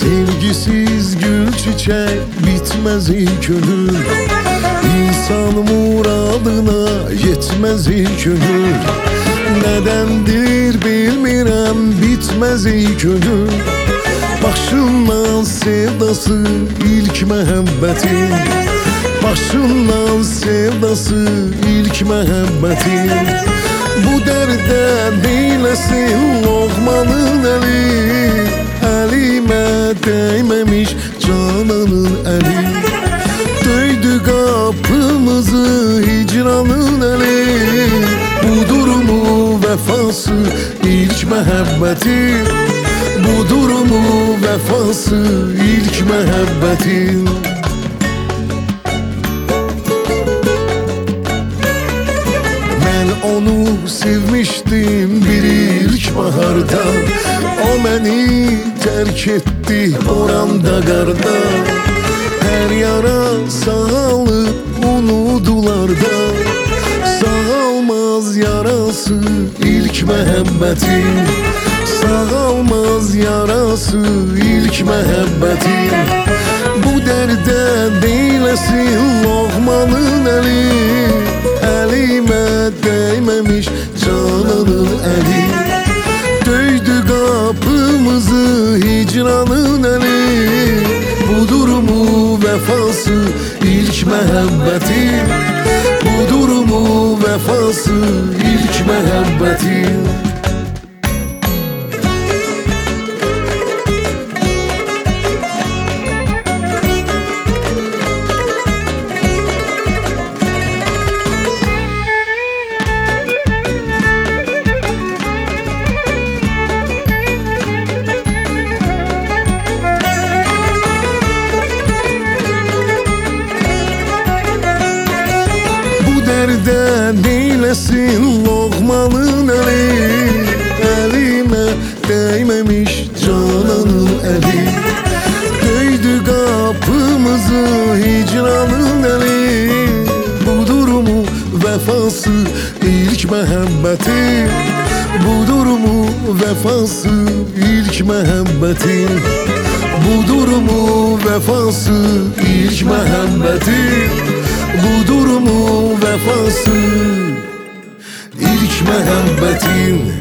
Sevgisiz gül çiçek bitmez gönül. İnsan muradına yetmez gönül. Nedendir bilmirəm bitmez gönül. Başından sevdası ilk məhəbbətin. Başından sevdası ilk məhəbbətin. Bu dərdə neyləsin Loğmanın əli. Əlimə dəyməmiş cananın əli. Döydü qapımızı hicranın əli. Budurmu vəfası ilk məhəbbətin. Budurmu vəfası ilk məhəbbətin. Mən onu sevmişdim bir ilk baharda. O məni tərk etdi oranda qarda. Hər yara sağalıb unudularda. Sağalmaz yarası ilk məhəbbətin. Sağalmaz yarası ilk məhəbbətin. Bu dərdə neyləsin Loğmanın əli. Əlimə dəyməmiş cananın əli. Döydü qapımızı hicranın əli. Budurmu vəfası ilk məhəbbətin. Budurmu vəfası ilk məhəbbətin. Dərdə neyləsin Loğmanın əli. Əlimə dəyməmiş cananın əli. Döydü qapımızı hicranın əli. Budurmu vəfası ilk məhəbbətin. Budurmu vəfası ilk məhəbbətin. Budurmu vəfası ilk məhəbbətin. Budurmu vəfası ilk məhəbbətin.